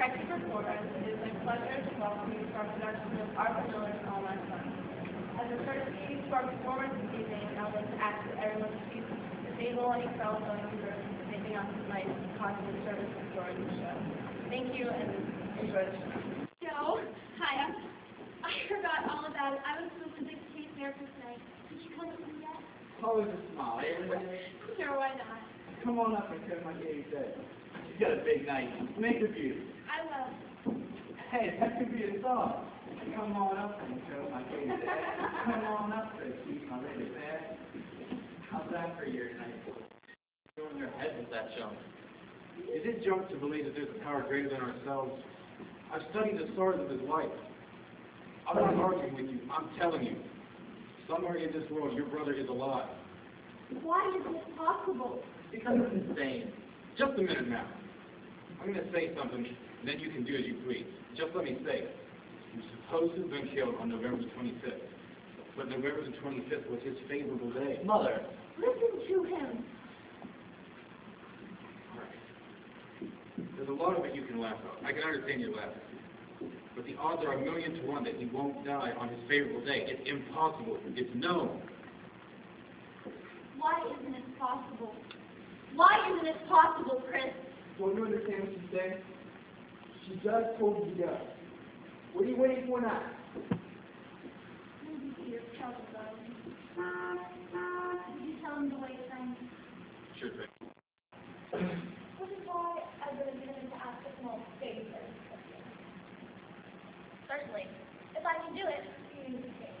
Practice Performance, it is my pleasure to welcome you to our production of Arthur Miller's All My Sons. As a courtesy to our performance this evening, I would like to ask that everyone excuse the table and fellow going through anything else that might cause a disturbance during the show. Thank you and enjoy the show. Joe, hi. I forgot all about it. I was supposed to take Case Fair for tonight. Did you come with me yet? Always a smile. Sure, why not? Come on up and cut my Katie's head. She's got a big night. Make her beautiful. I will. Hey, that could be a song. Come on up and cut my Katie's head. Come on up and keep my lady bed. How's that for your night? Go in your head with that junk. Is it junk to believe that there's a power greater than ourselves? I've studied the stars of his life. I'm not arguing with you. I'm telling you. Somewhere in this world, your brother is alive. Why isn't it possible? Because it's insane. Just a minute now. I'm going to say something, and then you can do as you please. Just let me say it. He was supposed to have been killed on November the 25th. But November the 25th was his favorable day. Mother. Listen to him. There's a lot of it you can laugh at. I can understand your laughing. But the odds are 1,000,000 to 1 that he won't die on his favorable day. It's impossible. It's known. Why isn't it possible? Why isn't it possible, Chris? Don't you understand what she's saying? She just told you to go. What are you waiting for now? Maybe Peter tell the brother. Did you tell him to wait then? Sure thing. Which is why I've been intending to ask a small favor. Certainly. If I can do it, you need to pay.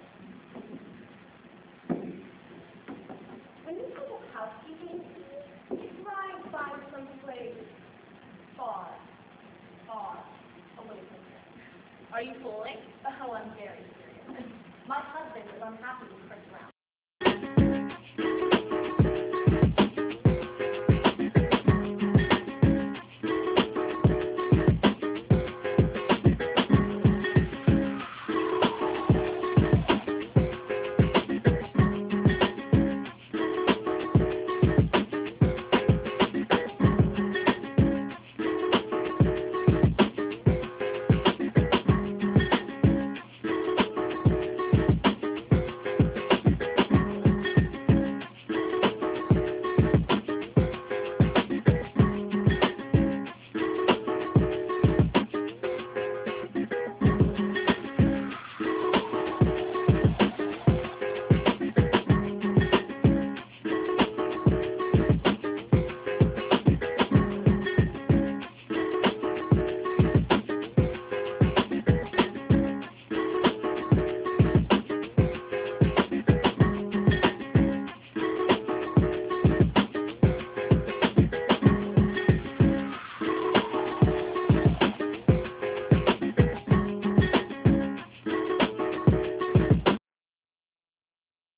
When you think of housekeeping, you drive by some place far, far away from here. Are you fooling? Oh, I'm very serious. My husband is unhappy with Chris Brown.